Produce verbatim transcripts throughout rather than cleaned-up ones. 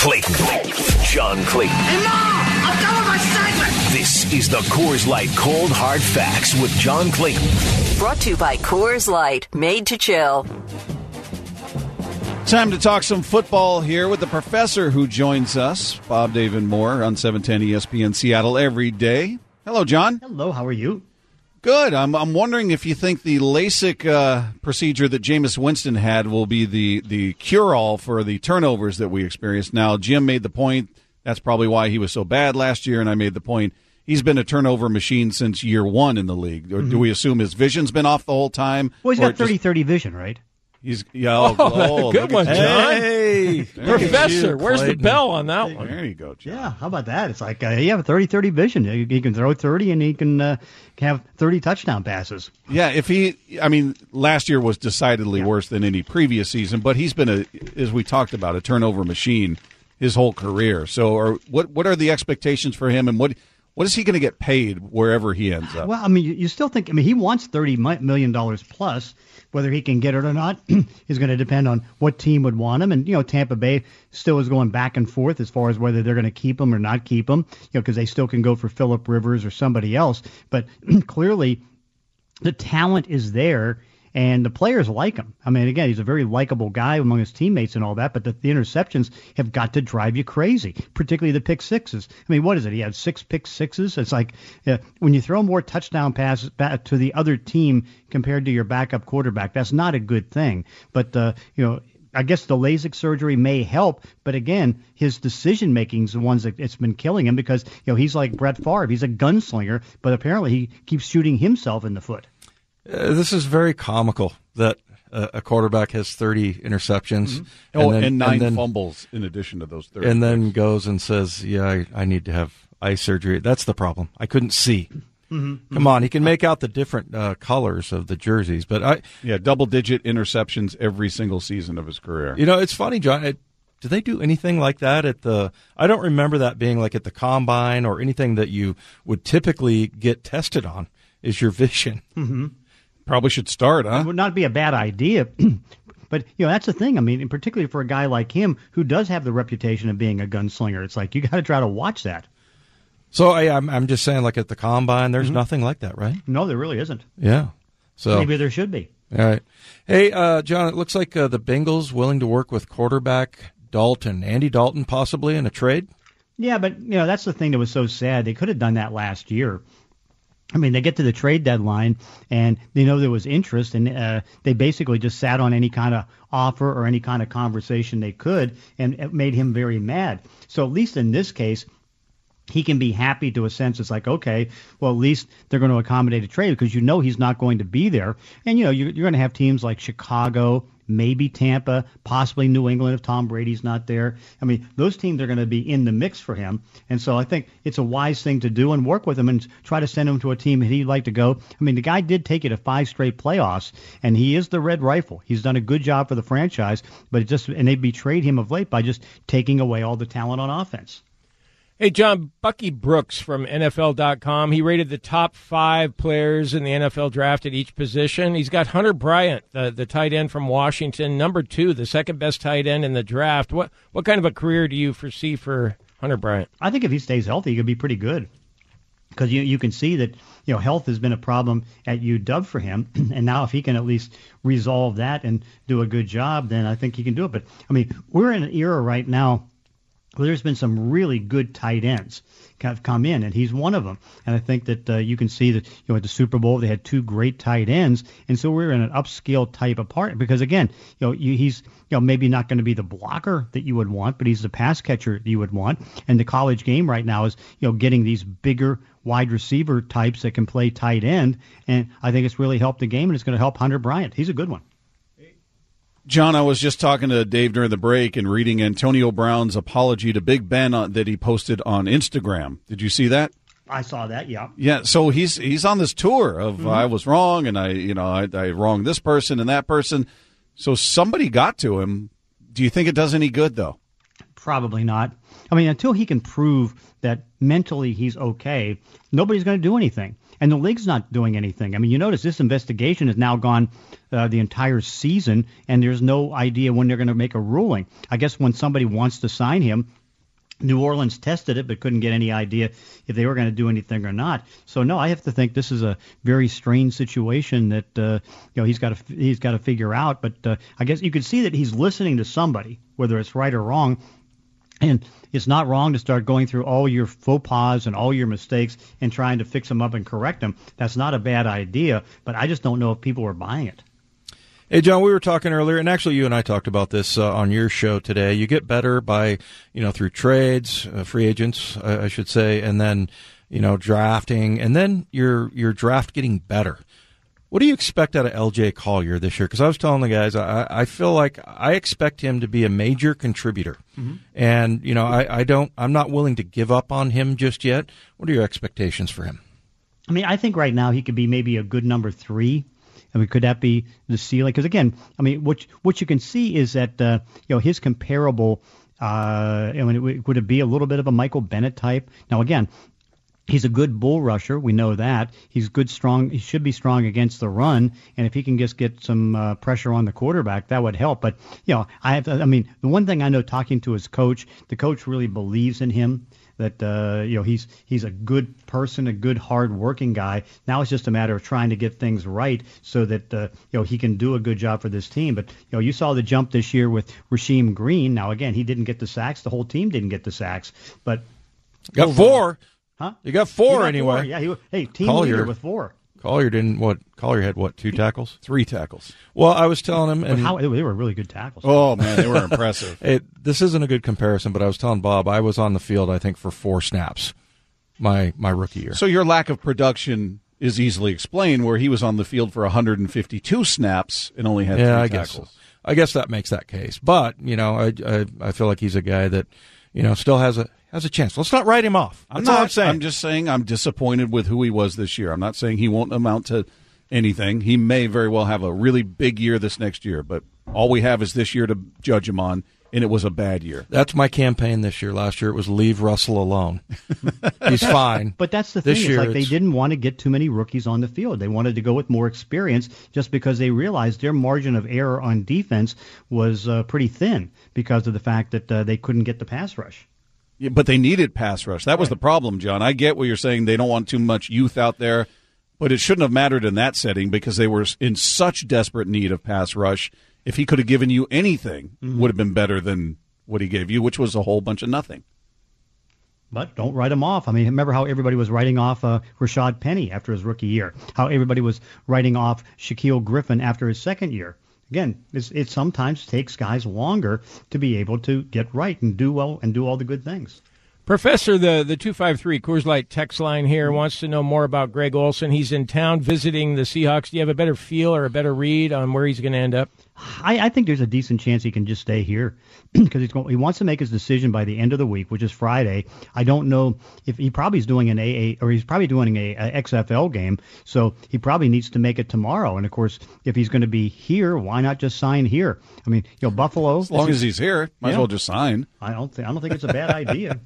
Clayton. John Clayton. Hey, Mom! I'm done with my segment! This is the Coors Light Cold Hard Facts with John Clayton. Brought to you by Coors Light, made to chill. Time to talk some football here with the professor who joins us, Bob David Moore, on seven ten E S P N Seattle every day. Hello, John. Hello, how are you? Good. I'm I'm wondering if you think the LASIK uh, procedure that Jameis Winston had will be the, the cure-all for the turnovers that we experienced. Now, Jim made the point that's probably why he was so bad last year, and I made the point he's been a turnover machine since year one in the league. Or mm-hmm. do we assume his vision's been off the whole time? Well, he's got thirty thirty vision, right? He's yeah. Oh, oh, good one, John. Hey, Professor, you, where's the bell on that one? There you go, John. Yeah, how about that? It's like uh, you have a thirty thirty vision. He can throw thirty, and he can uh, have thirty touchdown passes. Yeah, if he, I mean, last year was decidedly yeah. worse than any previous season, but he's been a, as we talked about, a turnover machine his whole career. So, are, what what are the expectations for him, and what? What is he going to get paid wherever he ends up? Well, I mean, you still think, I mean, he wants thirty million dollars plus. Whether he can get it or not is going to depend on what team would want him. And, you know, Tampa Bay still is going back and forth as far as whether they're going to keep him or not keep him, you know, because they still can go for Phillip Rivers or somebody else. But clearly the talent is there. And the players like him. I mean, again, he's a very likable guy among his teammates and all that, but the, the interceptions have got to drive you crazy, particularly the pick sixes. I mean, what is it? He had six pick sixes. It's like uh, when you throw more touchdown passes back to the other team compared to your backup quarterback, that's not a good thing. But, uh, you know, I guess the LASIK surgery may help, but again, his decision-making is the ones that it's been killing him because, you know, he's like Brett Favre. He's a gunslinger, but apparently he keeps shooting himself in the foot. Uh, this is very comical that uh, a quarterback has thirty interceptions mm-hmm. and, oh, then, and nine and then, fumbles in addition to those thirty. And then goes and says, yeah, I, I need to have eye surgery. That's the problem. I couldn't see. Mm-hmm. Come on, he can make out the different uh, colors of the jerseys. but I, Yeah, double-digit interceptions every single season of his career. You know, it's funny, John. It, do they do anything like that at the – I don't remember that being like at the Combine or anything that you would typically get tested on is your vision. Mm-hmm. Probably should start, huh? It would not be a bad idea. But, you know, that's the thing. I mean, particularly for a guy like him who does have the reputation of being a gunslinger, it's like you got to try to watch that. So I, I'm I'm just saying, like at the Combine, there's mm-hmm. nothing like that, right? No, there really isn't. Yeah. So maybe there should be. All right. Hey, uh, John, it looks like uh, the Bengals willing to work with quarterback Dalton, Andy Dalton, possibly in a trade. Yeah, but, you know, that's the thing that was so sad. They could have done that last year. I mean, they get to the trade deadline, and they know there was interest, and uh, they basically just sat on any kind of offer or any kind of conversation they could, and it made him very mad. So at least in this case, he can be happy to a sense. It's like, okay, well, at least they're going to accommodate a trade because you know he's not going to be there. And, you know, you're, you're going to have teams like Chicago, maybe Tampa, possibly New England if Tom Brady's not there. I mean, those teams are going to be in the mix for him. And so I think it's a wise thing to do and work with him and try to send him to a team that he'd like to go. I mean, the guy did take it to five straight playoffs, and he is the red rifle. He's done a good job for the franchise, but it just and they betrayed him of late by just taking away all the talent on offense. Hey, John, Bucky Brooks from N F L dot com, he rated the top five players in the N F L draft at each position. He's got Hunter Bryant, the, the tight end from Washington, number two, the second best tight end in the draft. What what kind of a career do you foresee for Hunter Bryant? I think if he stays healthy, he could be pretty good. Because you you can see that, you know, health has been a problem at U W for him, and now if he can at least resolve that and do a good job, then I think he can do it. But, I mean, we're in an era right now well, there's been some really good tight ends have come in, and he's one of them. And I think that uh, you can see that, you know, at the Super Bowl they had two great tight ends, and so we're in an upscale type of part. Because again, you know, you, he's you know maybe not going to be the blocker that you would want, but he's the pass catcher that you would want. And the college game right now is you know getting these bigger wide receiver types that can play tight end, and I think it's really helped the game, and it's going to help Hunter Bryant. He's a good one. John, I was just talking to Dave during the break and reading Antonio Brown's apology to Big Ben on, that he posted on Instagram. Did you see that? I saw that, yeah. Yeah, so he's he's on this tour of mm-hmm. I was wrong and I you know I, I wronged this person and that person. So somebody got to him. Do you think it does any good though? Probably not. I mean, until he can prove that mentally he's okay, nobody's going to do anything. and the league's not doing anything. I mean, you notice this investigation has now gone uh, the entire season, and there's no idea when they're going to make a ruling. I guess when somebody wants to sign him, New Orleans tested it but couldn't get any idea if they were going to do anything or not. So no, I have to think this is a very strange situation that uh, you know he's got to he's got to figure out. But uh, I guess you could see that he's listening to somebody, whether it's right or wrong. And it's not wrong to start going through all your faux pas and all your mistakes and trying to fix them up and correct them. That's not a bad idea, but I just don't know if people are buying it. Hey, John, we were talking earlier, and actually you and I talked about this uh, on your show today. You get better by, you know, through trades, uh, free agents, uh, I should say, and then, you know, drafting, and then your your draft getting better. What do you expect out of L J Collier this year? Because I was telling the guys, I, I feel like I expect him to be a major contributor, mm-hmm. and you know, I, I don't, I'm not willing to give up on him just yet. What are your expectations for him? I mean, I think right now he could be maybe a good number three. I mean, could that be the ceiling? Because again, I mean, what what you can see is that uh, you know his comparable. Uh, I mean, it, would it be a little bit of a Michael Bennett type? Now, again, he's a good bull rusher. We know that he's good, strong. He should be strong against the run, and if he can just get some uh, pressure on the quarterback, that would help. But you know, I have. To, I mean, the one thing I know, talking to his coach, the coach really believes in him. That uh, you know he's he's a good person, a good hard-working guy. Now it's just a matter of trying to get things right so that uh, you know he can do a good job for this team. But you know you saw the jump this year with Rasheem Green. Now again, he didn't get the sacks. The whole team didn't get the sacks. But got four. Huh? You got four got anyway. Four. Yeah. He, hey, team Collier. leader with four. Collier didn't what? Collier had what? Two tackles, three tackles. Well, I was telling him, and but how, they were really good tackles. Oh man, they were impressive. Hey, this isn't a good comparison, but I was telling Bob I was on the field, I think, for four snaps, my my rookie year. So your lack of production is easily explained, where he was on the field for one hundred fifty-two snaps and only had yeah, three I tackles. guess so. I guess that makes that case, but you know, I, I I feel like he's a guy that you know still has a has a chance. Let's not write him off. That's I'm not all I'm saying. I'm just saying I'm disappointed with who he was this year. I'm not saying he won't amount to anything. He may very well have a really big year this next year, but all we have is this year to judge him on, and it was a bad year. That's my campaign this year. Last year it was leave Russell alone. He's fine. But that's the This thing. It's year like they it's- didn't want to get too many rookies on the field. They wanted to go with more experience just because they realized their margin of error on defense was uh, pretty thin because of the fact that uh, they couldn't get the pass rush. Yeah, but they needed pass rush. That was the problem, John. I get what you're saying. They don't want too much youth out there. But it shouldn't have mattered in that setting because they were in such desperate need of pass rush. If he could have given you anything, mm-hmm. would have been better than what he gave you, which was a whole bunch of nothing. But don't write him off. I mean, remember how everybody was writing off uh, Rashad Penny after his rookie year, how everybody was writing off Shaquille Griffin after his second year. Again, it's, it sometimes takes guys longer to be able to get right and do well and do all the good things. Professor, the, the two five three Coors Light text line here wants to know more about Greg Olsen. He's in town visiting the Seahawks. Do you have a better feel or a better read on where he's going to end up? I, I think there's a decent chance he can just stay here because he's going, he wants to make his decision by the end of the week, which is Friday. I don't know if he probably is doing an A A or he's probably doing a, a X F L game, so he probably needs to make it tomorrow. And of course, if he's going to be here, why not just sign here? I mean, you know, Buffalo. As long as he's here, might yeah. as well just sign. I don't think I don't think it's a bad idea.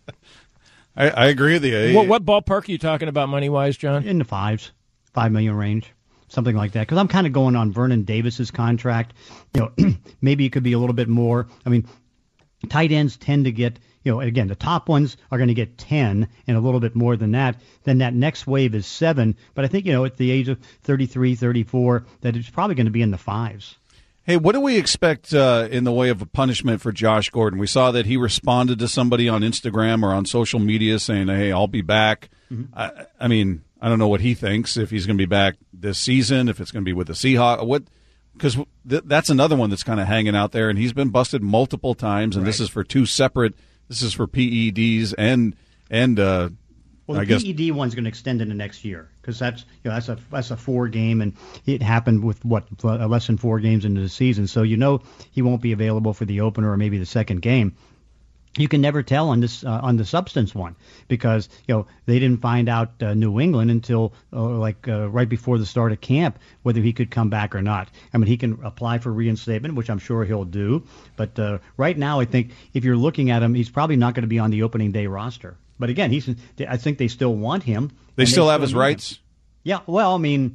I, I agree with you. What, what ballpark are you talking about money wise, John? In the fives, five million range. Something like that, because I'm kind of going on Vernon Davis's contract. You know, maybe it could be a little bit more. I mean, tight ends tend to get, you know, again, the top ones are going to get ten and a little bit more than that. Then that next wave is seven. But I think, you know, at the age of thirty-three, thirty-four, that it's probably going to be in the fives. Hey, what do we expect uh, in the way of a punishment for Josh Gordon? We saw that he responded to somebody on Instagram or on social media saying, hey, I'll be back. Mm-hmm. I, I mean, I don't know what he thinks, if he's going to be back this season, if it's going to be with the Seahawks. What? Because th- that's another one that's kind of hanging out there, and he's been busted multiple times, and right. this is for two separate – this is for P E Ds and and uh, well, the I guess P E D one's going to extend into next year because that's you know that's a that's a four game, and it happened with what less than four games into the season, so you know he won't be available for the opener or maybe the second game. You can never tell on this uh, on the substance one because you know they didn't find out uh, New England until uh, like uh, right before the start of camp whether he could come back or not. I mean, he can apply for reinstatement, which I'm sure he'll do. But uh, right now, I think if you're looking at him, he's probably not going to be on the opening day roster. But again, he's I think they still want him. They still they have still his rights. Him. Yeah, well, I mean,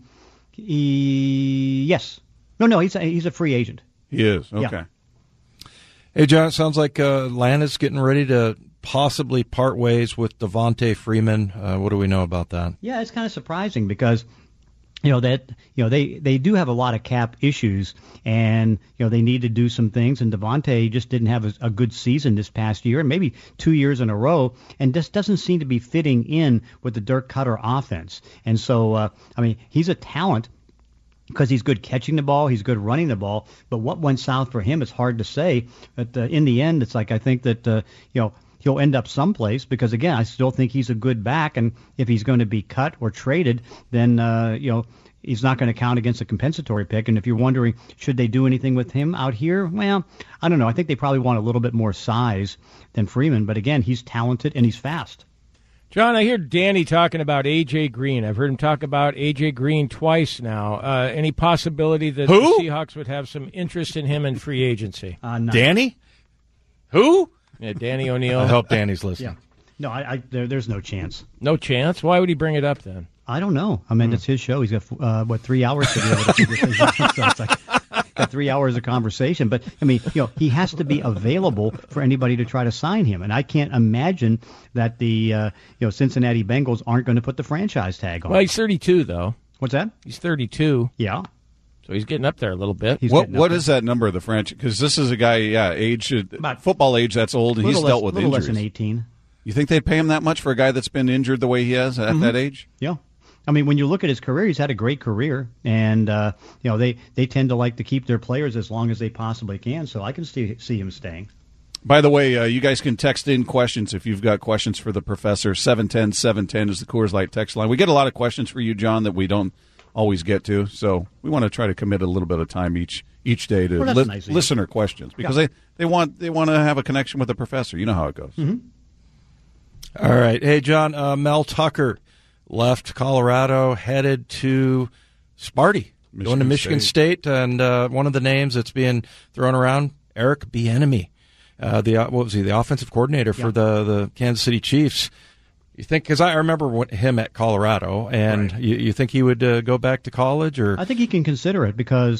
he, yes. No, no, he's a, he's a free agent. He is, okay. Yeah. Hey, John, it sounds like uh, Atlanta's getting ready to possibly part ways with Devontae Freeman. Uh, what do we know about that? Yeah, it's kind of surprising because, you know, that you know they, they do have a lot of cap issues, and you know they need to do some things. And Devontae just didn't have a, a good season this past year, and maybe two years in a row, and just doesn't seem to be fitting in with the Dirk Cutter offense. And so, uh, I mean, he's a talent because he's good catching the ball, he's good running the ball. But what went south for him, it's hard to say. But uh, in the end, it's like I think that uh, you know. He'll end up someplace because, again, I still think he's a good back, and if he's going to be cut or traded, then, uh, you know, he's not going to count against a compensatory pick. And if you're wondering, should they do anything with him out here? Well, I don't know. I think they probably want a little bit more size than Freeman, but, again, he's talented and he's fast. John, I hear Danny talking about A J. Green. I've heard him talk about A J. Green twice now. Uh, any possibility that Who? the Seahawks would have some interest in him in free agency? Uh, none. Danny? Who? Yeah, Danny O'Neill. I hope Danny's listening. Yeah. No, I, I there, there's no chance. No chance? Why would he bring it up then? I don't know. I mean, it's his show. He's got, uh, what, three hours to be able to figure things out. So it's like got three hours of conversation. But, I mean, you know, he has to be available for anybody to try to sign him. And I can't imagine that the, uh, you know, Cincinnati Bengals aren't going to put the franchise tag on. Well, he's thirty-two, though. What's that? He's thirty-two. Yeah. So he's getting up there a little bit. He's What getting up What there. is that number of the franchise? Because this is a guy, yeah, age, About- football age, that's old, and he's Little dealt less, with little injuries. less than eighteen. You think they'd pay him that much for a guy that's been injured the way he has at Mm-hmm. that age? Yeah. I mean, when you look at his career, he's had a great career, and uh, you know they, they tend to like to keep their players as long as they possibly can. So I can see see him staying. By the way, uh, you guys can text in questions if you've got questions for the professor. seven one zero, seven one zero is the Coors Light text line. We get a lot of questions for you, John, that we don't always get to, so we want to try to commit a little bit of time each each day to Well, that's li- nice of you. listener questions because Yeah. they, they want they want to have a connection with the professor. You know how it goes. Mm-hmm. All right. Hey, John, uh, Mel Tucker left Colorado, headed to Sparty, Michigan going to Michigan State. State. And uh, one of the names that's being thrown around, Eric Bieniemy, uh, the uh, what was he, the offensive coordinator for Yeah. the, the Kansas City Chiefs. You think, because I remember what, him at Colorado, and Right. you, you think he would uh, go back to college? Or I think he can consider it because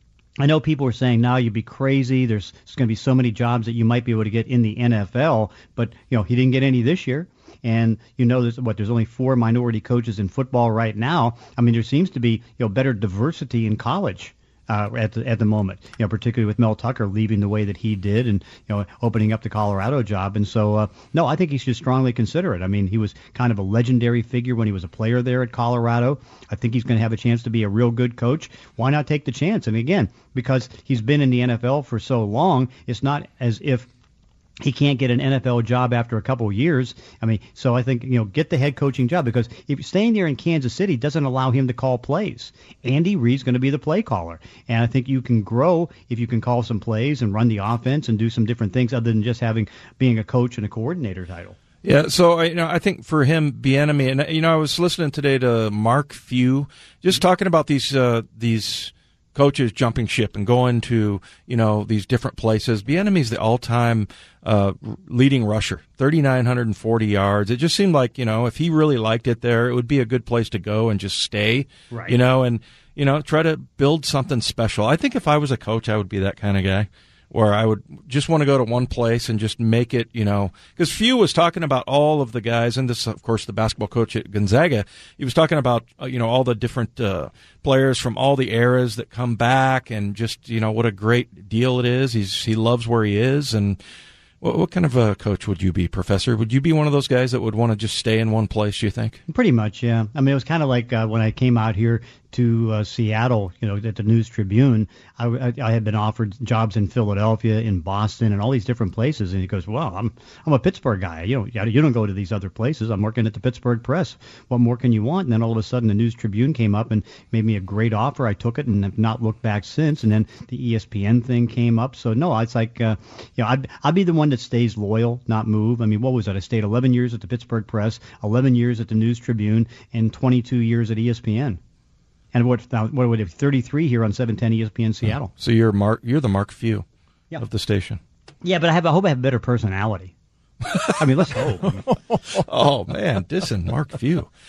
I know people are saying now you'd be crazy. There's, there's going to be so many jobs that you might be able to get in the N F L, but you know he didn't get any this year. And you know, there's what there's only four minority coaches in football right now. I mean, there seems to be you know better diversity in college uh, at the at the moment. You know, particularly with Mel Tucker leaving the way that he did, and you know opening up the Colorado job. And so, uh, no, I think he should strongly consider it. I mean, he was kind of a legendary figure when he was a player there at Colorado. I think he's going to have a chance to be a real good coach. Why not take the chance? And again, because he's been in the N F L for so long, it's not as if he can't get an N F L job after a couple of years. I mean, so I think, you know, get the head coaching job because if staying there in Kansas City doesn't allow him to call plays. Andy Reid's going to be the play caller. And I think you can grow if you can call some plays and run the offense and do some different things other than just having being a coach and a coordinator title. Yeah, so I- you know, I think for him, Bieniemy, and you know, I was listening today to Mark Few, just talking about these uh, these coaches jumping ship and going to you know these different places. Bieniemy's the all-time uh, leading rusher, three thousand nine hundred forty yards. It just seemed like you know if he really liked it there, it would be a good place to go and just stay. Right. You know, and you know, try to build something special. I think if I was a coach, I would be that kind of guy, where I would just want to go to one place and just make it, you know, because Few was talking about all of the guys, and this, of course, the basketball coach at Gonzaga, he was talking about, uh, you know, all the different uh, players from all the eras that come back and just, you know, what a great deal it is. He's He loves where he is. And what, what kind of a coach would you be, Professor? Would you be one of those guys that would want to just stay in one place, do you think? Pretty much, yeah. I mean, it was kind of like uh, when I came out here to uh, Seattle, you know, at the News Tribune. I, I, I had been offered jobs in Philadelphia, in Boston, and all these different places. And he goes, "Well, I'm I'm a Pittsburgh guy. You know, you don't go to these other places. I'm working at the Pittsburgh Press. What more can you want?" And then all of a sudden, the News Tribune came up and made me a great offer. I took it and have not looked back since. And then the E S P N thing came up. So no, it's like, uh, you know, I'd I'd be the one that stays loyal, not move. I mean, what was that? I stayed eleven years at the Pittsburgh Press, eleven years at the News Tribune, and twenty-two years at E S P N. And what what would it be, thirty-three here on seven ten E S P N Seattle. So you're Mark, you're the Mark Few Yeah. of the station. Yeah, but I have I hope I have better personality. I mean, let's hope. Oh man, dissing Mark Few.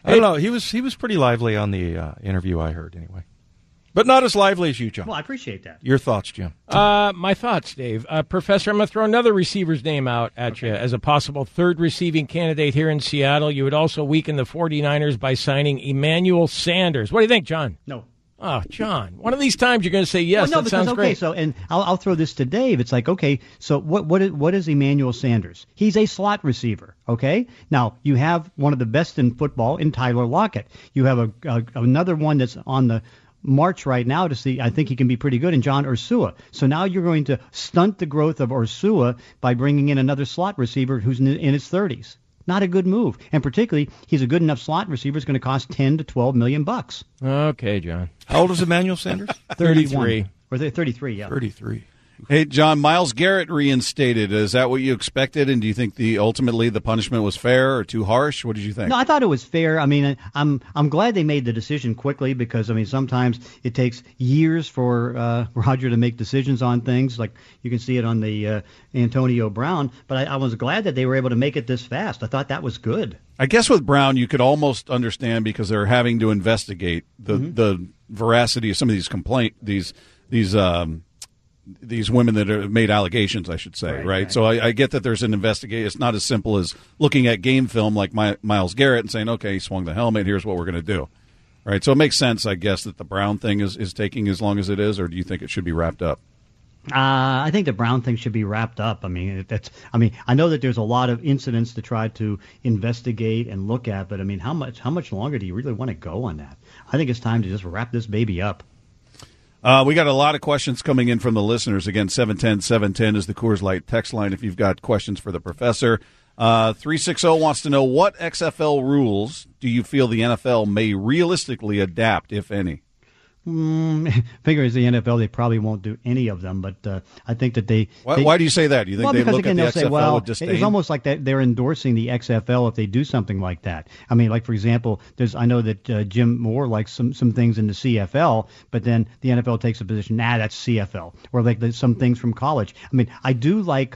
I don't know. He was he was pretty lively on the uh, interview I heard anyway. But not as lively as you, John. Well, I appreciate that. Your thoughts, Jim? Uh, my thoughts, Dave. Uh, Professor, I'm going to throw another receiver's name out at okay. you as a possible third receiving candidate here in Seattle. You would also weaken the 49ers by signing Emmanuel Sanders. What do you think, John? No. Oh, John, one of these times you're going to say yes. Well, no, that because, sounds okay, great. So, and I'll, I'll throw this to Dave. It's like, okay, so what what is, what is Emmanuel Sanders? He's a slot receiver, okay? Now, you have one of the best in football in Tyler Lockett. You have a, a another one that's on the march right now to see, I think he can be pretty good, in John Ursua. So now you're going to stunt the growth of Ursua by bringing in another slot receiver who's in, in his thirties. Not a good move. And particularly, he's a good enough slot receiver. It's going to cost ten to twelve million bucks. Okay, John. How old is Emmanuel Sanders? thirty-three. Or thirty-three, yeah. thirty-three. Hey, John, Myles Garrett reinstated. Is that what you expected? And do you think the ultimately the punishment was fair or too harsh? What did you think? No, I thought it was fair. I mean, I'm I'm glad they made the decision quickly because, I mean, sometimes it takes years for uh, Roger to make decisions on things. Like you can see it on the uh, Antonio Brown. But I, I was glad that they were able to make it this fast. I thought that was good. I guess with Brown, you could almost understand because they're having to investigate the mm-hmm. the veracity of some of these complaint these these um, these women that have made allegations, I should say, right? right? right. So I, I get that there's an investigation. It's not as simple as looking at game film like My, Myles Garrett and saying, okay, he swung the helmet, here's what we're going to do. Right? So it makes sense, I guess, that the Brown thing is, is taking as long as it is, or do you think it should be wrapped up? Uh, I think the Brown thing should be wrapped up. I mean, that's. I mean, I know that there's a lot of incidents to try to investigate and look at, but I mean, how much how much longer do you really want to go on that? I think it's time to just wrap this baby up. Uh, we got a lot of questions coming in from the listeners. Again, seven ten, seven ten is the Coors Light text line if you've got questions for the professor. Uh, three sixty wants to know, what X F L rules do you feel the N F L may realistically adapt, if any? Mm, figure as the N F L, they probably won't do any of them, but uh, I think that they, why, they... Why do you say that? Do you think well, they because, look again, at the they'll X F L say, well, with disdain? It's almost like that they're endorsing the X F L if they do something like that. I mean, like, for example, there's I know that uh, Jim Moore likes some, some things in the C F L, but then the N F L takes a position, nah, that's C F L, or like there's some things from college. I mean, I do like,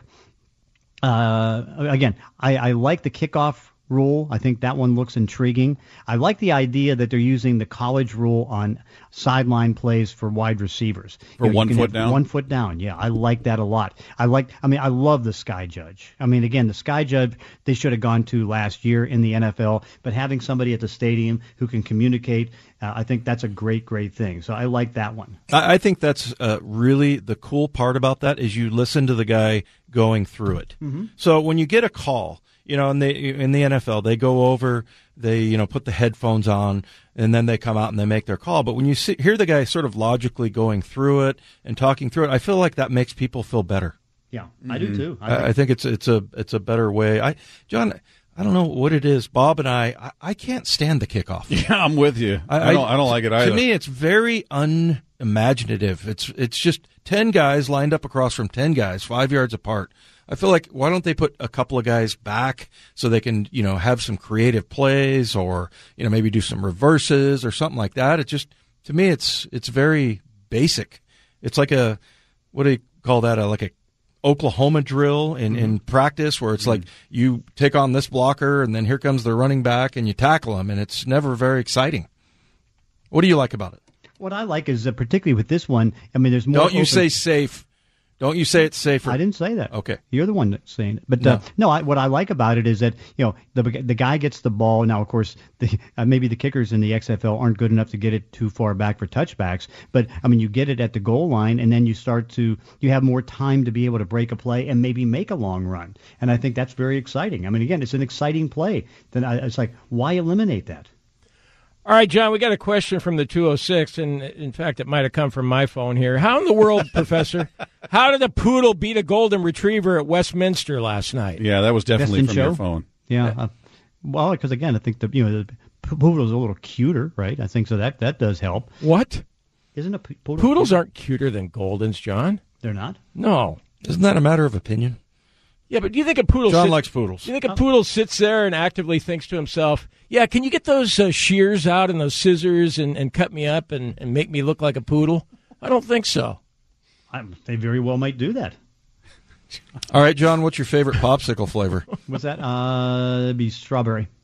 uh, again, I, I like the kickoff rule. I think that one looks intriguing. I like the idea that they're using the college rule on sideline plays for wide receivers. For you know, one foot down? One foot down, yeah. I like that a lot. I like, I mean, I love the Sky Judge. I mean, again, the Sky Judge, they should have gone to last year in the N F L, but having somebody at the stadium who can communicate, uh, I think that's a great, great thing. So I like that one. I, I think that's uh, really the cool part about that is you listen to the guy going through it. Mm-hmm. So when you get a call, you know, in the in the N F L, they go over, they you know put the headphones on, and then they come out and they make their call. But when you see, hear the guy sort of logically going through it and talking through it, I feel like that makes people feel better. Yeah, mm-hmm. I do too. I I, think, I think it's it's a it's a better way. I John, I don't know what it is. Bob and I, I, I can't stand the kickoff. Yeah, I'm with you. I, I don't I don't like it either. To me, it's very unimaginative. It's it's just ten guys lined up across from ten guys, five yards apart. I feel like, why don't they put a couple of guys back so they can, you know, have some creative plays or, you know, maybe do some reverses or something like that. It just, to me, it's it's very basic. It's like a, what do you call that, a, like a Oklahoma drill in, mm-hmm. in practice where it's mm-hmm. like you take on this blocker and then here comes the running back and you tackle him, and it's never very exciting. What do you like about it? What I like is, uh, particularly with this one, I mean, there's more. Don't you open- say safe. Don't you say it's safer? I didn't say that. Okay. You're the one that's saying it. But no, uh, no I, what I like about it is that, you know, the the guy gets the ball. Now, of course, the, uh, maybe the kickers in the X F L aren't good enough to get it too far back for touchbacks. But, I mean, you get it at the goal line, and then you start to, you have more time to be able to break a play and maybe make a long run. And I think that's very exciting. I mean, again, it's an exciting play. Then I, it's like, why eliminate that? All right, John, we got a question from the two oh six, and in fact, it might have come from my phone here. How in the world, Professor, how did a poodle beat a golden retriever at Westminster last night? Yeah, that was definitely Best in from show? your phone. Yeah. Uh, well, because, again, I think the, you know, the poodle's a little cuter, right? I think so that, that does help. What? Isn't a poodle Poodles cute? aren't cuter than Goldens, John. They're not? No. Isn't that a matter of opinion? Yeah, but do you think a poodle John sits, likes poodles. Do you think a poodle sits there and actively thinks to himself, yeah, can you get those uh, shears out and those scissors and, and cut me up and, and make me look like a poodle? I don't think so. I, they very well might do that. All right, John, what's your favorite popsicle flavor? What's that? Uh, it'd be strawberry.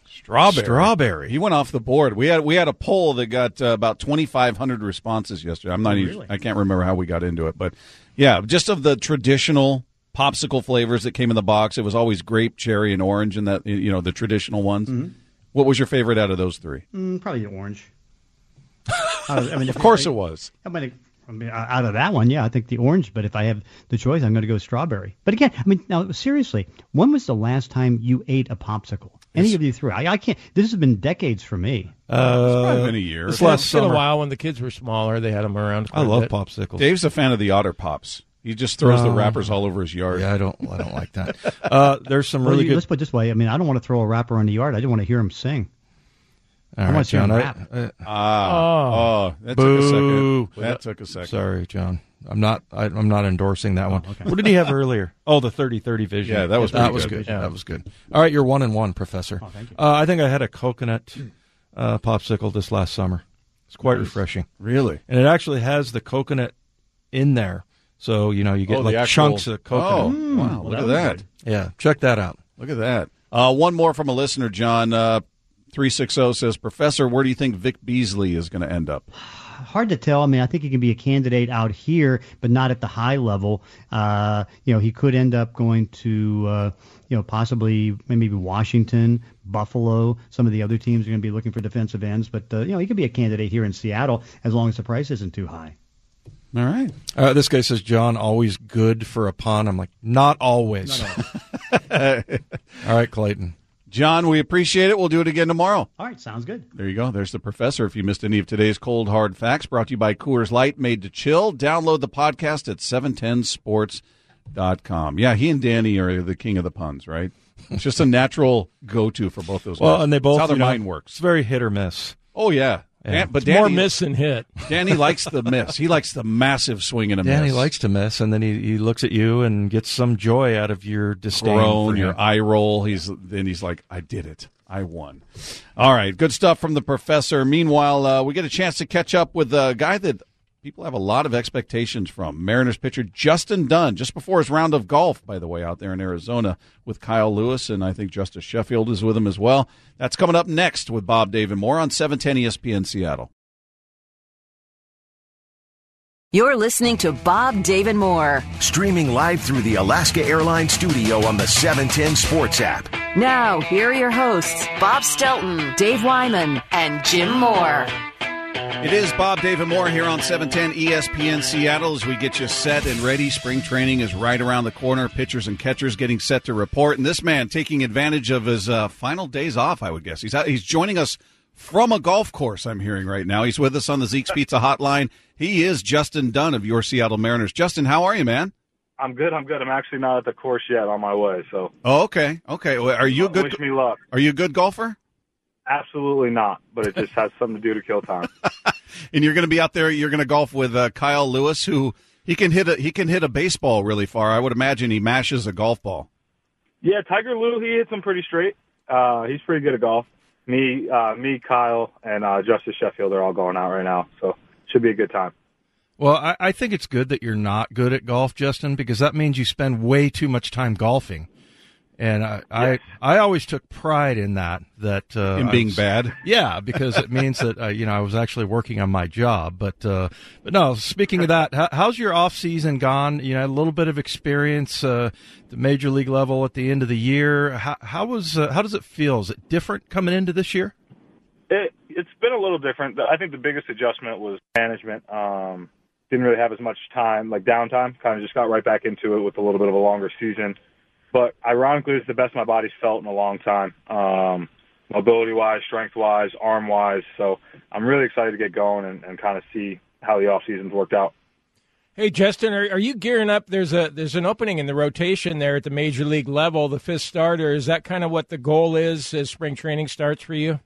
Strawberry. Strawberry. He went off the board. We had we had a poll that got uh, about twenty-five hundred responses yesterday. I'm not Oh, even, really? I can't remember how we got into it, but yeah, just of the traditional popsicle flavors that came in the box, it was always grape, cherry, and orange, and that you know the traditional ones. Mm-hmm. What was your favorite out of those three? Mm, probably the orange. I was- I mean, Of course it was. I mean, I mean, out of that one, yeah, I think the orange. But if I have the choice, I'm going to go strawberry. But again, I mean, now seriously, when was the last time you ate a popsicle? Any of you three? I, I can't. This has been decades for me. Uh, probably been a year. This It's last been a summer. while when the kids were smaller. They had them around. I quite a love bit. popsicles. Dave's a fan of the Otter Pops. He just throws the Uh, wrappers all over his yard. Yeah, I don't. I don't like that. Uh, there's some Well, really you- good. Let's put it this way. I mean, I don't want to throw a rapper on the yard. I just want to hear him sing. All I wanna right, see him John. I, rap. uh, Ah, Oh. oh, that Boo. took a second. That took a second. sorry, John. I'm not. I, I'm not endorsing that one. okay. What did he have earlier? Oh, the thirty thirty vision. Yeah, that was that pretty was good. good. Yeah. That was good. All right, you're one and one, Professor. Oh, thank you. Uh, I think I had a coconut uh, popsicle this last summer. It's quite refreshing, Really? and it actually has the coconut in there. So you know you get Oh, like the actual- chunks of coconut. Oh, Mm, wow! well, Look that at was that. good. Yeah, check that out. Look at that. Uh, one more from a listener, John. Uh, three six zero says, Professor, where do you think Vic Beasley is going to end up? Hard to tell. I mean, I think he can be a candidate out here, but not at the high level. Uh, you know, he could end up going to, uh, you know, possibly maybe Washington, Buffalo. Some of the other teams are going to be looking for defensive ends, but uh, you know, he could be a candidate here in Seattle as long as the price isn't too high. All right. Uh, this guy says, John, always good for a pun. I'm like, not always. All right, Clayton. John, we appreciate it. We'll do it again tomorrow. All right, sounds good. There you go. There's the professor. If you missed any of today's cold, hard facts, brought to you by Coors Light, made to chill. Download the podcast at seven ten sports dot com. Yeah, he and Danny are the king of the puns, right? It's just a natural go-to for both those Well, guys. and they both, It's how their you know, mind It's works. very hit or miss. Oh, yeah. Yeah. Dan- but It's more Danny, miss than hit. Danny likes the miss. He likes the massive swing and a Danny miss. likes to miss, and then he, he looks at you and gets some joy out of your disdain groan, for your him. eye roll. He's then he's like, I did it. I won. All right, good stuff from the professor. Meanwhile, uh, we get a chance to catch up with a guy that people have a lot of expectations from. Mariners pitcher Justin Dunn, just before his round of golf, by the way, out there in Arizona with Kyle Lewis, and I think Justice Sheffield is with him as well. That's coming up next with Bob, Dave, and more on seven ten E S P N Seattle. You're listening to Bob, Dave, and More. Streaming live through the Alaska Airlines studio on the seven ten Sports app. Now, here are your hosts, Bob Stelton, Dave Wyman, and Jim Moore. It is Bob, Dave, and More here on seven ten E S P N Seattle as we get you set and ready. Spring training is right around the corner. Pitchers and catchers getting set to report. And this man taking advantage of his uh, final days off, I would guess. He's out, he's joining us from a golf course, I'm hearing right now. He's with us on the Zeke's Pizza hotline. He is Justin Dunn of your Seattle Mariners. Justin, how are you, man? I'm good. I'm good. I'm actually not at the course yet. On my way. So. Oh, okay. Okay. Well, are you a good? Wish me luck. Are you a good golfer? Absolutely not. But it just has something to do to kill time. And you're going to be out there. You're going to golf with uh, Kyle Lewis, who he can hit a he can hit a baseball really far. I would imagine he mashes a golf ball. Yeah, Tiger Lou. He hits them pretty straight. Uh, he's pretty good at golf. Me, uh, me, Kyle, and uh, Justice Sheffield are all going out right now. So should be a good time. Well, I, I think it's good that you're not good at golf, Justin, because that means you spend way too much time golfing. And I, Yes. I, I always took pride in that. That uh, In I being was- bad? Yeah, because it means that uh, you know I was actually working on my job. But uh, but no, speaking of that, how, how's your off season gone? You know, a little bit of experience, uh, the major league level at the end of the year. How, how was uh, how does it feel? Is it different coming into this year? It, it's been a little different. I think the biggest adjustment was management. Um, didn't really have as much time, like downtime. Kind of just got right back into it with a little bit of a longer season. But ironically, it's the best my body's felt in a long time, um, mobility-wise, strength-wise, arm-wise. So I'm really excited to get going and, and kind of see how the off-season's worked out. Hey, Justin, are, are you gearing up? There's a there's an opening in the rotation there at the major league level, the fifth starter. Is that kind of what the goal is as spring training starts for you?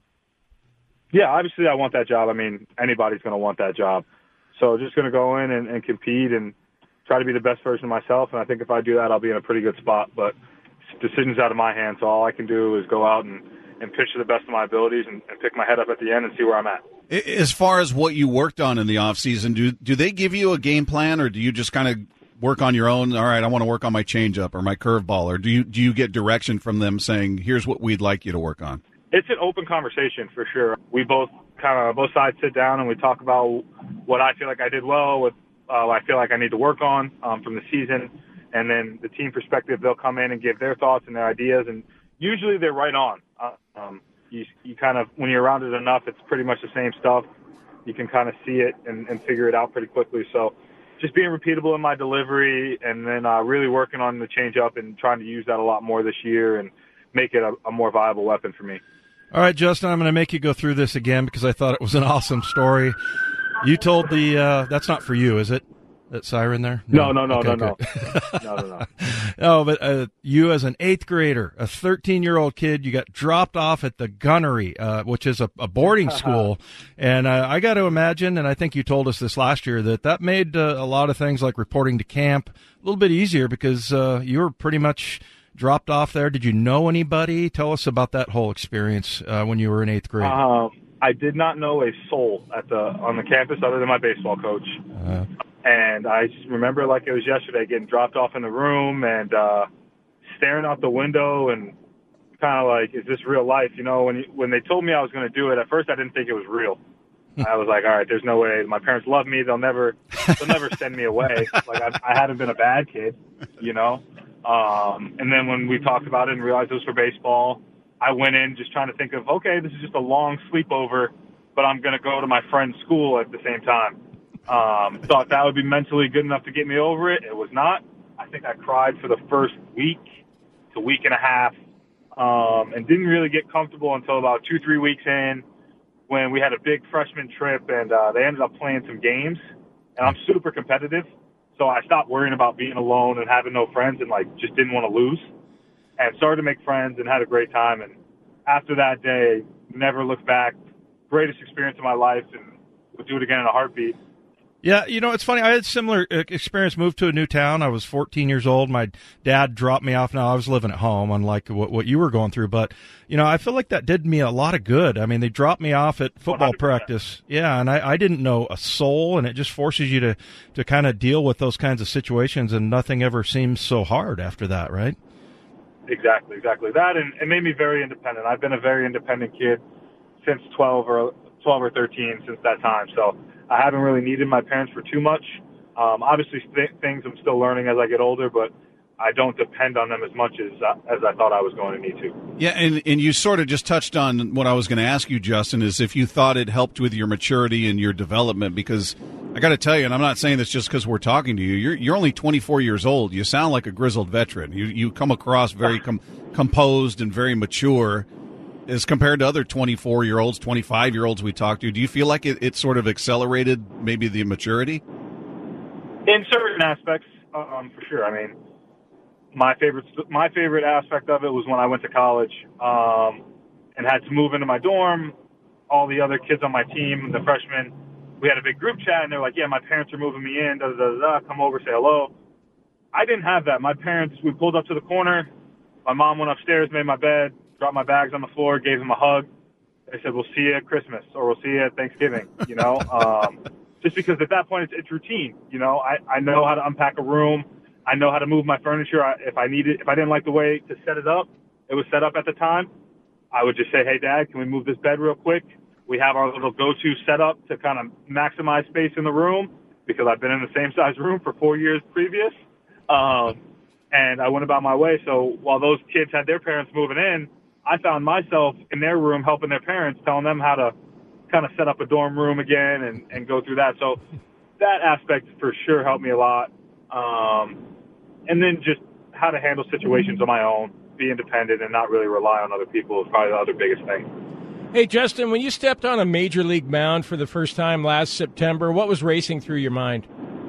Yeah, obviously I want that job. I mean, anybody's going to want that job. So just going to go in and, and compete and try to be the best version of myself. And I think if I do that, I'll be in a pretty good spot. But decision's out of my hands, so all I can do is go out and, and pitch to the best of my abilities and, and pick my head up at the end and see where I'm at. As far as what you worked on in the off season, do do they give you a game plan, or do you just kind of work on your own? All right, I want to work on my changeup or my curveball, or do you do you get direction from them saying, "Here's what we'd like you to work on"? It's an open conversation for sure. We both kind of, both sides sit down and we talk about what I feel like I did well, what uh, I feel like I need to work on um, from the season. And then the team perspective, they'll come in and give their thoughts and their ideas. And usually they're right on. Uh, um, you, you kind of, when you're around it enough, it's pretty much the same stuff. You can kind of see it and, and figure it out pretty quickly. So just being repeatable in my delivery and then uh, really working on the change up and trying to use that a lot more this year and make it a, a more viable weapon for me. All right, Justin, I'm going to make you go through this again because I thought it was an awesome story. You told the, uh, that's not for you, is it? That siren there? No, no, no, okay, no, no. no, no, no. No, but uh, you as an eighth grader, a thirteen-year-old kid, you got dropped off at the Gunnery, uh, which is a, a boarding school. And uh, I got to imagine, and I think you told us this last year, that that made uh, a lot of things like reporting to camp a little bit easier because uh, you were pretty much dropped off there. Did you know anybody? Tell us about that whole experience uh, when you were in eighth grade. Um, I did not know a soul at the on the campus other than my baseball coach. Uh, and I just remember like it was yesterday getting dropped off in the room and uh, staring out the window and kind of like, is this real life? You know, when you, when they told me I was going to do it, at first I didn't think it was real. I was like, all right, there's no way. My parents love me. They'll never they'll never send me away. Like I, I haven't been a bad kid, you know. Um, and then when we talked about it and realized it was for baseball, I went in just trying to think of, okay, this is just a long sleepover, but I'm going to go to my friend's school at the same time. Um, thought that would be mentally good enough to get me over it. It was not. I think I cried for the first week to week and a half, um, and didn't really get comfortable until about two, three weeks in when we had a big freshman trip and uh, they ended up playing some games. And I'm super competitive, so I stopped worrying about being alone and having no friends and, like, just didn't want to lose. And started to make friends and had a great time. And after that day, never looked back. Greatest experience of my life and would do it again in a heartbeat. Yeah, you know, it's funny. I had a similar experience. Moved to a new town. I was fourteen years old. My dad dropped me off. Now, I was living at home, unlike what, what you were going through. But, you know, I feel like that did me a lot of good. I mean, they dropped me off at football one hundred percent practice. Yeah, and I, I didn't know a soul, and it just forces you to, to kind of deal with those kinds of situations, and nothing ever seems so hard after that, right? Exactly, exactly. That, and it made me very independent. I've been a very independent kid since twelve or twelve or thirteen, since that time. So I haven't really needed my parents for too much. Um, obviously, th- things I'm still learning as I get older, but I don't depend on them as much as uh, as I thought I was going to need to. Yeah, and, and you sort of just touched on what I was going to ask you, Justin, is if you thought it helped with your maturity and your development, because I got to tell you, and I'm not saying this just because we're talking to you, you're you're only twenty-four years old. You sound like a grizzled veteran. You you come across very com- composed and very mature as compared to other twenty-four-year-olds, twenty-five-year-olds we talked to. Do you feel like it, it sort of accelerated maybe the maturity? In certain aspects, um, for sure. I mean, my favorite my favorite aspect of it was when I went to college um, and had to move into my dorm. All the other kids on my team, the freshmen, we had a big group chat, and they're like, yeah, my parents are moving me in, da da da da, come over, say hello. I didn't have that. My parents, we pulled up to the corner. My mom went upstairs, made my bed, dropped my bags on the floor, gave them a hug. They said, we'll see you at Christmas, or we'll see you at Thanksgiving, you know. um, just because at that point it's, it's routine, you know. I, I know how to unpack a room. I know how to move my furniture. I, if I needed, if I didn't like the way to set it up, it was set up at the time, I would just say, hey, Dad, can we move this bed real quick? We have our little go-to setup to kind of maximize space in the room because I've been in the same size room for four years previous. Um, and I went about my way. So while those kids had their parents moving in, I found myself in their room helping their parents, telling them how to kind of set up a dorm room again and, and go through that. So that aspect for sure helped me a lot. Um, and then just how to handle situations on my own, be independent and not really rely on other people is probably the other biggest thing. Hey, Justin, when you stepped on a major league mound for the first time last September, what was racing through your mind?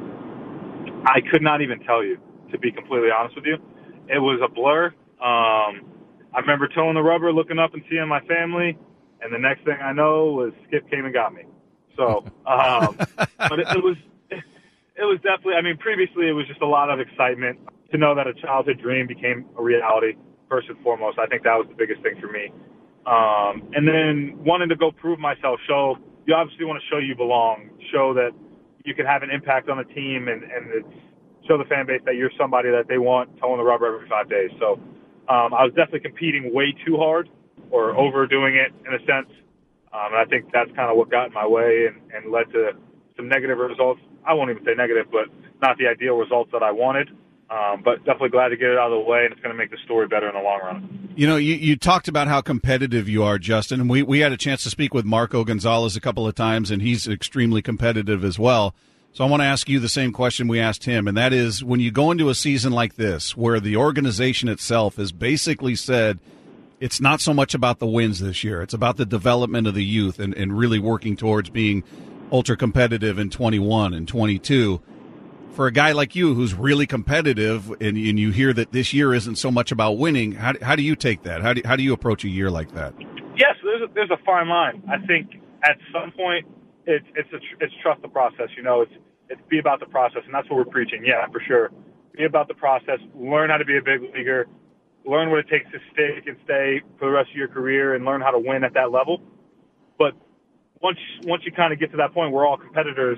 I could not even tell you, to be completely honest with you. It was a blur. Um, I remember toeing the rubber, looking up and seeing my family, and the next thing I know was Skip came and got me. So, um, but it, it was it was definitely, I mean, previously it was just a lot of excitement to know that a childhood dream became a reality, first and foremost. I think that was the biggest thing for me. Um, and then wanting to go prove myself, show, you obviously want to show you belong, show that you can have an impact on the team and, and it's, show the fan base that you're somebody that they want toeing the rubber every five days. So um, I was definitely competing way too hard or overdoing it in a sense. Um, and I think that's kind of what got in my way and, and led to some negative results. I won't even say negative, but not the ideal results that I wanted. Um, but definitely glad to get it out of the way, and it's going to make the story better in the long run. You know, you, you talked about how competitive you are, Justin, and we, we had a chance to speak with Marco Gonzalez a couple of times, and he's extremely competitive as well. So I want to ask you the same question we asked him, and that is, when you go into a season like this, where the organization itself has basically said it's not so much about the wins this year, it's about the development of the youth and, and really working towards being ultra competitive in twenty-one and twenty-two. For a guy like you who's really competitive and, and you hear that this year isn't so much about winning, how, how do you take that? How do, how do you approach a year like that? Yes, there's a, there's a fine line. I think at some point it's it's a, it's trust the process. You know, it's it's be about the process, and that's what we're preaching. Yeah, for sure. Be about the process. Learn how to be a big leaguer. Learn what it takes to stick and stay for the rest of your career, and learn how to win at that level. But once once you kind of get to that point, we're all competitors.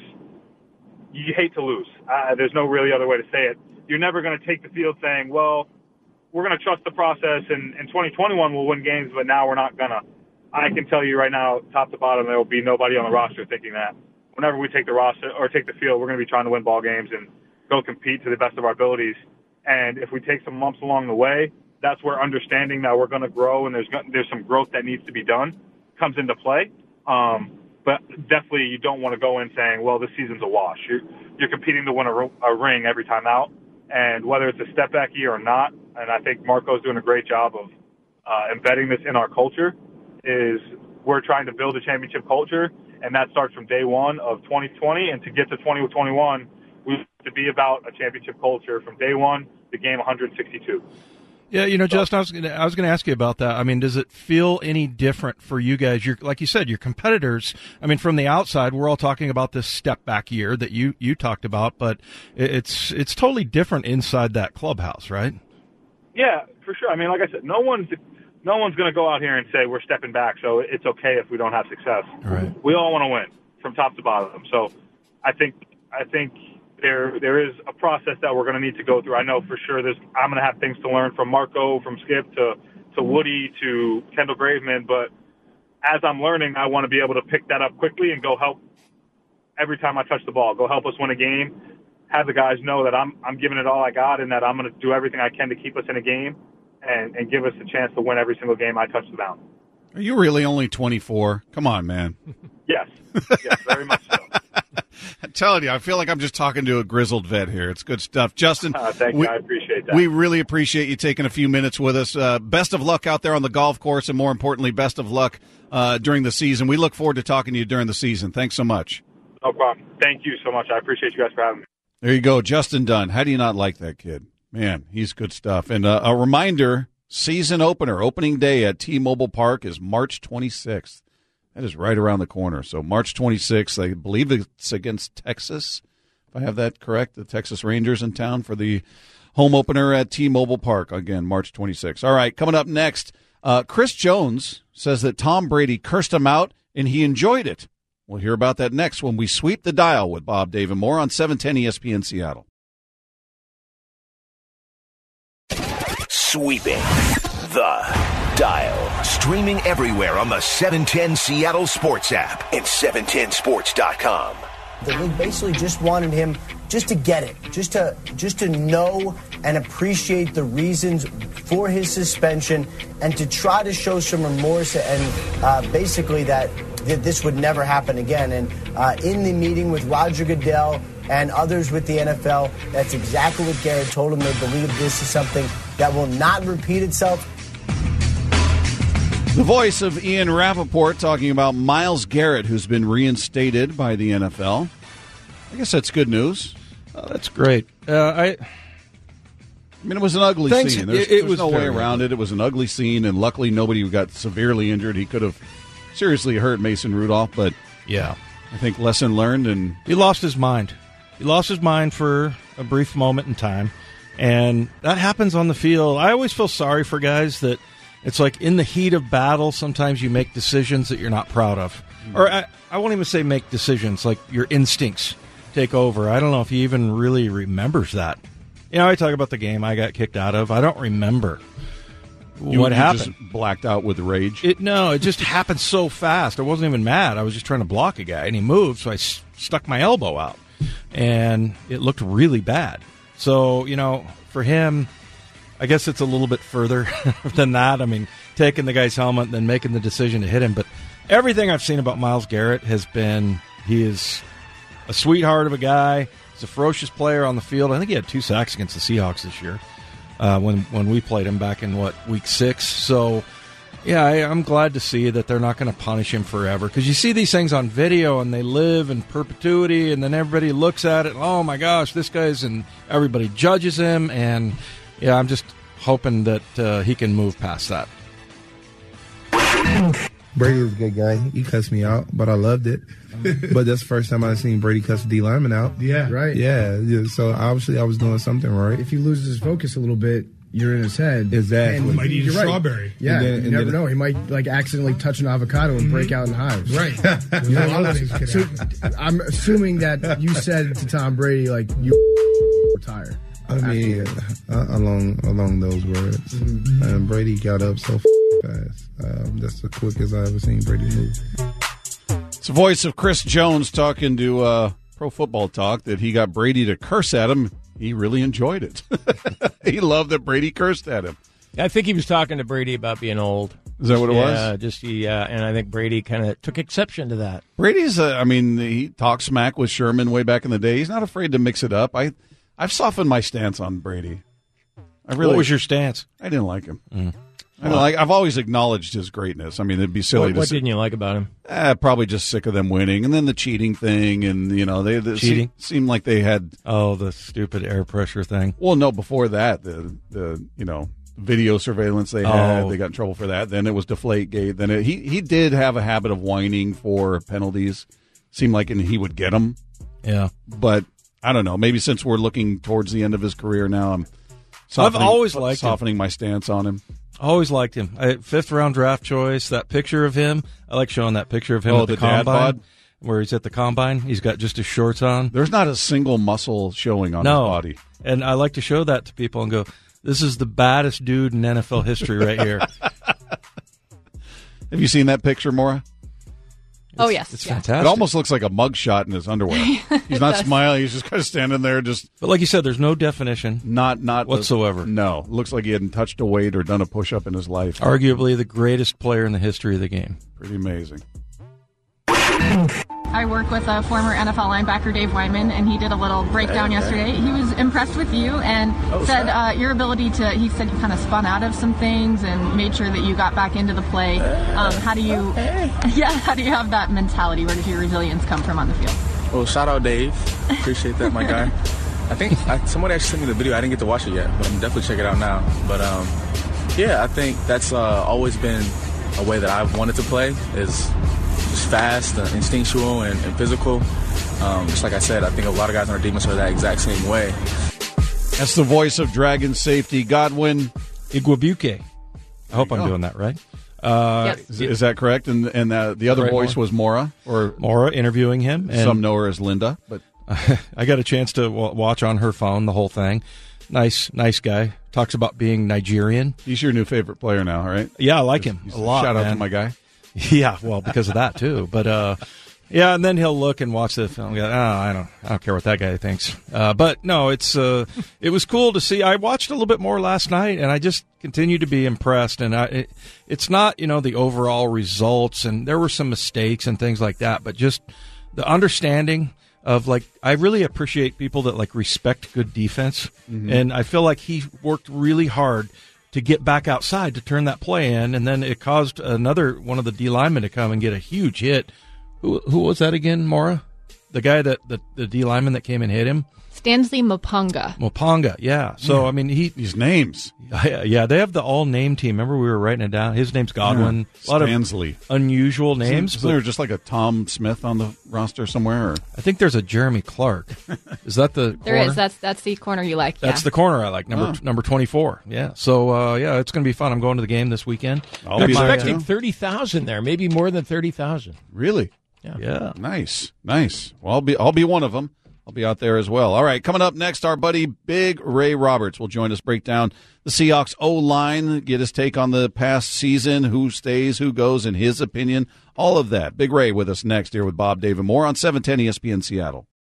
You hate to lose. Uh, there's no really other way to say it. You're never going to take the field saying, well, we're going to trust the process, and in twenty twenty-one we'll win games, but now we're not going to. I can tell you right now, top to bottom, there will be nobody on the roster thinking that. Whenever we take the roster or take the field, we're going to be trying to win ball games and go compete to the best of our abilities. And if we take some lumps along the way, that's where understanding that we're going to grow and there's there's some growth that needs to be done comes into play. Um, But definitely you don't want to go in saying, well, this season's a wash. You're, you're competing to win a, a ring every time out. And whether it's a step back year or not, and I think Marco's doing a great job of uh, embedding this in our culture, is we're trying to build a championship culture, and that starts from day one of twenty twenty. And to get to twenty twenty-one, we have to be about a championship culture from day one to game one hundred sixty-two. Yeah, you know, Justin, I was gonna, I was going to ask you about that. I mean, does it feel any different for you guys? You're, like you said, you're competitors. I mean, from the outside, we're all talking about this step back year that you, you talked about, but it's it's totally different inside that clubhouse, right? Yeah, for sure. I mean, like I said, no one's no one's going to go out here and say we're stepping back, so it's okay if we don't have success. Right. We all want to win from top to bottom. So I think I think. There, there is a process that we're going to need to go through. I know for sure there's, I'm going to have things to learn from Marco, from Skip to, to Woody to Kendall Graveman. But as I'm learning, I want to be able to pick that up quickly and go help every time I touch the ball. Go help us win a game. Have the guys know that I'm, I'm giving it all I got and that I'm going to do everything I can to keep us in a game and, and give us a chance to win every single game I touch the mound. Are you really only twenty-four? Come on, man. Yes. Yes, very much so. I'm telling you, I feel like I'm just talking to a grizzled vet here. It's good stuff. Justin, uh, thank we, you. I appreciate that. We really appreciate you taking a few minutes with us. Uh, best of luck out there on the golf course, and more importantly, best of luck uh, during the season. We look forward to talking to you during the season. Thanks so much. No problem. Thank you so much. I appreciate you guys for having me. There you go, Justin Dunn. How do you not like that kid? Man, he's good stuff. And uh, a reminder, season opener, opening day at T-Mobile Park is March twenty-sixth. That is right around the corner. So March twenty-sixth, I believe it's against Texas, if I have that correct, the Texas Rangers in town for the home opener at T-Mobile Park. Again, March twenty-sixth. All right, coming up next, uh, Chris Jones says that Tom Brady cursed him out and he enjoyed it. We'll hear about that next when we sweep the dial with Bob, Dave, and more on seven ten E S P N Seattle. Sweeping the dial. Streaming everywhere on the seven ten Seattle Sports app and seven ten sports dot com. The league basically just wanted him just to get it, just to just to know and appreciate the reasons for his suspension and to try to show some remorse and uh, basically that, that this would never happen again. And uh, in the meeting with Roger Goodell and others with the N F L, that's exactly what Garrett told them. They believe this is something that will not repeat itself. The voice of Ian Rappaport talking about Myles Garrett, who's been reinstated by the N F L. I guess that's good news. Oh, that's great. Uh, I, I mean, it was an ugly thanks, scene. There's, it, it there's was no way around ugly. it. It was an ugly scene, and luckily nobody got severely injured. He could have seriously hurt Mason Rudolph, but yeah, I think lesson learned. And he lost his mind. He lost his mind for a brief moment in time, and that happens on the field. I always feel sorry for guys that it's like in the heat of battle, sometimes you make decisions that you're not proud of. Mm-hmm. Or I, I won't even say make decisions, like your instincts take over. I don't know if he even really remembers that. You know, I talk about the game I got kicked out of. I don't remember You, what you happened. Just blacked out with rage. It no, it just happened so fast. I wasn't even mad. I was just trying to block a guy, and he moved, so I s- stuck my elbow out, and it looked really bad. So, you know, for him, I guess it's a little bit further than that. I mean, taking the guy's helmet and then making the decision to hit him. But everything I've seen about Myles Garrett has been he is a sweetheart of a guy. He's a ferocious player on the field. I think he had two sacks against the Seahawks this year uh, when when we played him back in, what, week six. So, yeah, I, I'm glad to see that they're not going to punish him forever. Because you see these things on video, and they live in perpetuity, and then everybody looks at it, oh, my gosh, this guy's, and everybody judges him. And, yeah, I'm just hoping that uh, he can move past that. Brady was a good guy. He cussed me out, but I loved it. But that's the first time I've seen Brady cuss a D lineman out. Yeah, right. Yeah, yeah, so obviously I was doing something right. If he loses his focus a little bit, you're in his head. Exactly. And he might eat a strawberry. Right. Yeah, then, you never then, know. He might like accidentally touch an avocado and mm-hmm. break out in hives. Right. You know, a lot of things could so, happen. I'm assuming that you said to Tom Brady, like, you retire. I mean, uh, along along those words. Mm-hmm. And Brady got up so fast. Um, that's the quickest I ever seen Brady move. It's the voice of Chris Jones talking to uh, Pro Football Talk that he got Brady to curse at him. He really enjoyed it. He loved that Brady cursed at him. I think he was talking to Brady about being old. Is that what it yeah, was? Yeah, just yeah, and I think Brady kind of took exception to that. Brady's, uh, I mean, he talked smack with Sherman way back in the day. He's not afraid to mix it up. I, I've softened my stance on Brady. I really. What was your stance? I didn't like him. Mm. I mean, like I've always acknowledged his greatness. I mean, it'd be silly. What, to what say, didn't you like about him? Eh, probably just sick of them winning, and then the cheating thing, and you know, they, they cheating se- seemed like they had. Oh, the stupid air pressure thing. Well, no, before that, the the you know video surveillance they had, oh. they got in trouble for that. Then it was Deflategate. Then it, he he did have a habit of whining for penalties. Seemed like, and he would get them. Yeah, but I don't know. Maybe since we're looking towards the end of his career now, I'm. I've always liked softening him. my stance on him. Always liked him. I, fifth round draft choice. That picture of him. I like showing that picture of him oh, at the, the combine, bod? where he's at the combine. He's got just his shorts on. There's not a single muscle showing on no. his body. And I like to show that to people and go, "This is the baddest dude in N F L history right here." Have you seen that picture, Maura? Oh, yes. It's yeah. fantastic. It almost looks like a mugshot in his underwear. He's not smiling. He's just kind of standing there just... But like you said, there's no definition. Not not whatsoever. The, no. Looks like he hadn't touched a weight or done a push-up in his life. Arguably the greatest player in the history of the game. Pretty amazing. I work with a former N F L linebacker, Dave Wyman, and he did a little breakdown okay, okay. yesterday. He was impressed with you and oh, said uh, your ability to, he said you kind of spun out of some things and made sure that you got back into the play. Um, how do you, yeah, how do you have that mentality? Where does your resilience come from on the field? Well, shout out Dave. Appreciate that, my guy. I think I, somebody actually sent me the video. I didn't get to watch it yet, but I'm definitely check it out now. But um, yeah, I think that's uh, always been a way that I've wanted to play is just fast, uh, instinctual, and, and physical. Um, just like I said, I think a lot of guys on our defense are that exact same way. That's the voice of Dragon safety, Godwin Igwebuike. I hope I'm go. doing that right. Uh, yes. is, is that correct? And and uh, the other right voice one. was Maura, or Maura interviewing him. And some know her as Linda, but I got a chance to w- watch on her phone the whole thing. Nice, nice guy. Talks about being Nigerian. He's your new favorite player now, right? Yeah, I like him a lot. Shout out man. to my guy. Yeah, well, because of that too. But uh, yeah, and then he'll look and watch the film. And go, oh, I don't, I don't care what that guy thinks. Uh, but no, it's uh, it was cool to see. I watched a little bit more last night, and I just continue to be impressed. And I, it, it's not, you know, the overall results, and there were some mistakes and things like that, but just the understanding of, like, I really appreciate people that like respect good defense, mm-hmm. and I feel like he worked really hard to get back outside to turn that play in, and then it caused another one of the D linemen to come and get a huge hit. Who who was that again, Maura? The guy that the, the D lineman that came and hit him? Stanley Moponga. Moponga, yeah. So, yeah. I mean, he... These names. Yeah, they have the all-name team. Remember we were writing it down? His name's Godwin. Yeah. A lot Stansley. of unusual names. Isn't there just like a Tom Smith on the roster somewhere? Or? I think there's a Jeremy Clark. Is that the There corner? is. That's that's the corner you like, That's yeah. the corner I like, number oh. number twenty-four. Yeah. So, uh, yeah, it's going to be fun. I'm going to the game this weekend. I'll They're be expecting there thirty thousand there, maybe more than thirty thousand. Really? Yeah. Yeah. Nice, nice. Well, I'll be I'll be one of them. I'll be out there as well. All right, coming up next, our buddy Big Ray Roberts will join us, break down the Seahawks O-line, get his take on the past season, who stays, who goes, in his opinion, all of that. Big Ray with us next here with Bob, Dave, and more on seven ten E S P N Seattle.